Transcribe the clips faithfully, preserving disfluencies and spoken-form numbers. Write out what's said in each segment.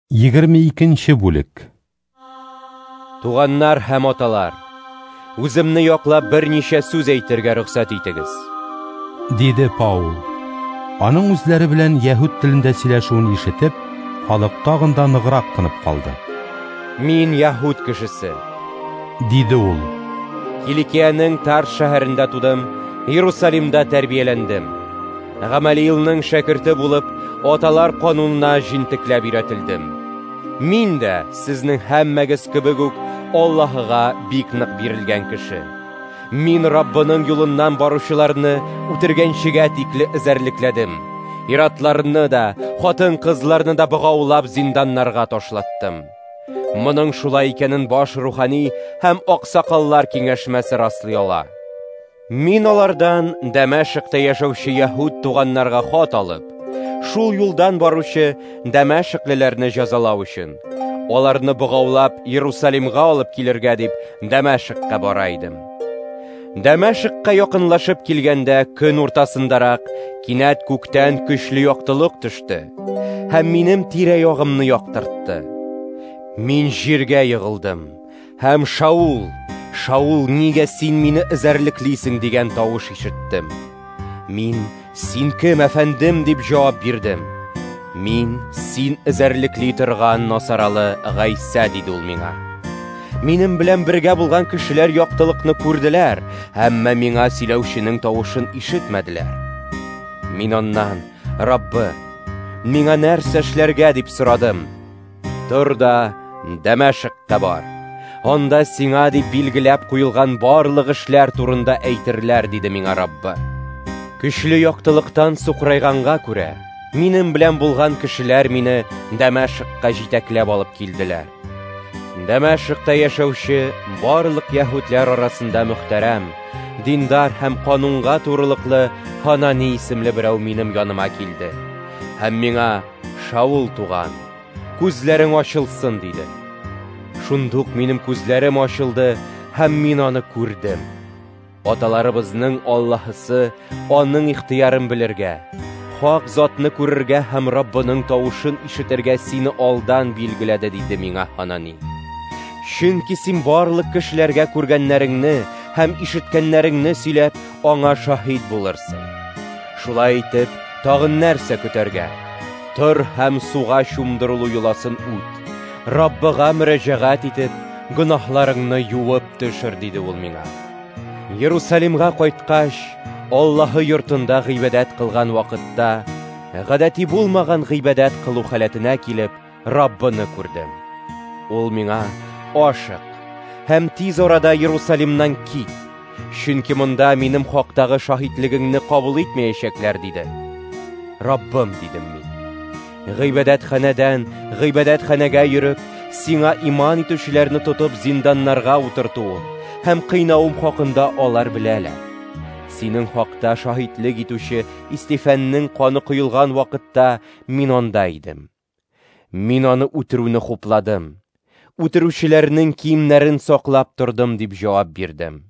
егерме икенче бүлек. Туганнар һәм аталар, үземне яклап берничә сүз әйтергә рөхсәт итегез, диде Паул. Аның үзләре белән яһүд телендә сөйләшүен ишетеп, халык тагын да ныграк тынып калды. Мин яһүд кешесе, диде ул. Киликиянең Тарс шәһәрендә тудым, Иерусалимда тәрбияләндем. Гамалиилның шәкерте булып, аталар канунына җинтекләп өйрәтелдем. Мин дә сезнең һәммәгез кебек үк Аллаһыга бик нык бирелгән кеше. Мин Раббының юлыннан баручыларны үтергәнчегә тикле эзәрлекләдем. Иратларны да, хатын-кызларны да богаулап зинданнарга ташлаттым. Моның шулай икәнен баш рухани һәм аксакаллар киңәшмәсе раслый ала. Мин алардан Дәмәшкта яшәүче яһүд туганнарга хат алып, шул юлдан баручы Дәмәшклеләрне җәзалау өчен, аларны богаулап Иерусалимга алып килергә дип Дәмәшкка бара идем. Дәмәшкка якынлашып килгәндә көн уртасындарак кинәт күктән көчле яктылык төште һәм минем тирә-ягымны яктыртты. Мин җиргә егылдым һәм Шаул, Шаул, нигә син мине эзәрлеклисең дигән тавыш ишеттем. Мин, син кем, әфәндем, дип җавап бирдем. Мин, син эзәрлекли торган насаралы Гайса, диде ул миңа. Минем белән бергә булган кешеләр яктылыкны күрделәр, әмма миңа сөйләүченең тавышын ишетмәделәр. Мин аннан, Раббы, миңа нәрсә эшләргә дип сорадым. Тор да Дәмәшкка бар. Анда сиңа дип билгеләп куелган барлык эшләр турында әйтерләр, диде миңа Раббы. Көчле яктылыктан сукрайганга күрә, минем белән булган кешеләр мине Дәмәшкка җитәкләп алып килделәр. Дәмәшкта яшәүче барлык яһүдләр арасында мөхтәрәм, диндар һәм канунга турылыклы Ханани исемле берәү минем яныма килде. Һәм миңа: Шаул туган, күзләрең ачылсын, диде. Шундук минем күзләрем ачылды һәм мин аны күрдем. Аталарыбызның Аллаһысы аның ихтыярын белергә, хак затны күрергә һәм Раббының тавышын ишетергә сине алдан билгеләде, диде миңа Ханани. Чөнки син барлык кешеләргә күргәннәреңне һәм ишеткәннәреңне сөйләп, аңа шаһид булырсың. Шулай итеп, тагын нәрсә көтәргә? Тор һәм суга чумдырылу юласын үт. Раббыга мөрәҗәгать итеп, гөнаһларыңны юып төшер, диде ул миңа. Иерусалимга кайткач, Аллаһы йортында гыйбадәт кылган вакытта, гадәти булмаган гыйбадәт кылу халәтенә килеп, Раббыны күрдем. Ул миңа: ашык һәм тиз арада Иерусалимнан кит, чөнки монда минем хактагы шаһидлегеңне кабул итмәячәкләр, диде. Раббым, дидем мин. Гыйбадәтханәдән гыйбадәтханәгә йөреп, сиңа иман итүчеләрне тотып зинданнарга утыртуым һәм кыйнавым хакында алар беләләр. Синең хакта шаһидлек итүче Истефанның каны куелган вакытта мин анда идем. Мин аны үтерүне хупладым. Үтерүчеләрнең киемнәрен саклап тордым, дип җавап бирдем.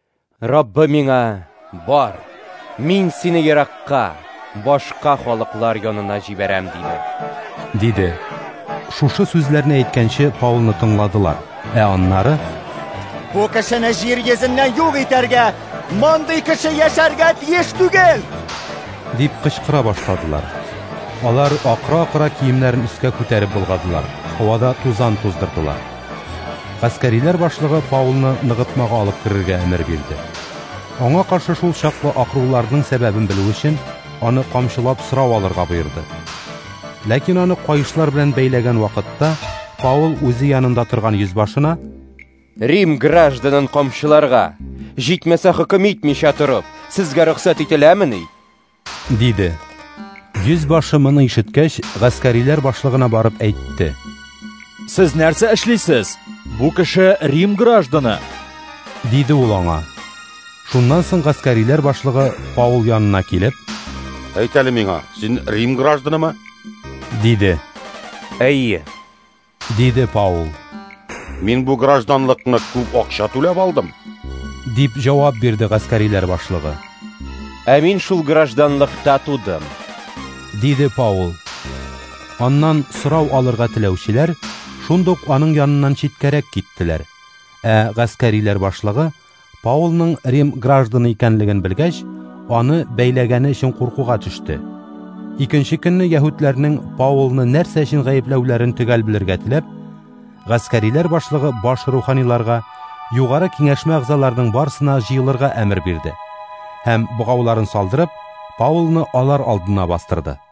Раббы миңа: бар, мин сине еракка, башка халыклар янына җибәрәм, диде. Диде. Шушы сүзләрне әйткәнче Паулны тыңладылар, ә аннары: Бу кешене җир йөзеннән юк итәргә, мондый кеше яшәргә тиеш түгел, дип кычкыра башладылар. Алар акыра-акыра киемнәрен өскә күтәреп булгадылар, һавада тузан туздырдылар. Гаскәриләр башлыгы Паулны ныгытмага алып керергә әмер бирде. Аңа каршы шул чаклы акыруларның сәбәбен белү өчен аны камчылап сорау алырга боерды. Ләкин аны кайышлар белән бәйләгән вакытта Паул үзе янында торган йөзбашына: Рим гражданын камчыларга, җитмәсә хөкем итмичә торып, сезгә рөхсәт ителәмени? Диде. Йөзбашы моны ишеткәч, гаскәриләр башлыгына барып әйтте: Сез нәрсә эшлисез? Бу кеше Рим гражданы, диде ул аңа. Шуннан соң гаскәриләр башлыгы Паул янына килеп: Әйт әле миңа, син Рим гражданымы? Диде. Әйе, диде Паул. Мин бу гражданлыкны күп акча түләп алдым, дип җавап бирде гаскәриләр башлыгы. Ә мин шул гражданлыкта тудым, диде Паул. Аннан сорау алырга теләүчеләр шундук аның яныннан читкәрәк киттеләр. Ә гаскәриләр башлыгы Паулның Рим гражданы икәнлеген белгәч, аны бәйләгәне өчен куркуга төште. Икенче көнне яһүдләрнең Паулны нәрсә өчен гаепләүләрен төгәл белергә теләп, гаскәриләр башлыгы баш руханиларга югары киңәшмә әгъзаларының барсына җыелырга әмер бирде һәм богауларын салдырып, Паулны алар алдына бастырды.